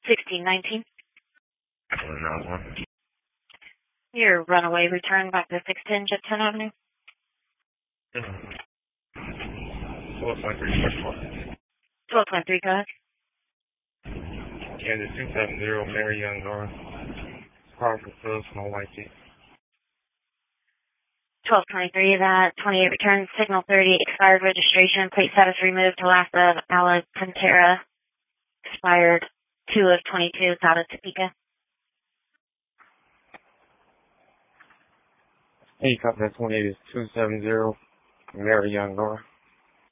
1619. Another one. Your runaway return back to 610 Jepson Avenue. 12.3, first one. 12.3, go ahead. Kansas 270, Mary Young North. Car for sale, small white Jeep. 1223, that 28 return, signal 30, expired registration, plate status removed to last of Alcantara, expired 2 of 22, out of Topeka. Hey, copy that 28 is 270, Mary Young North.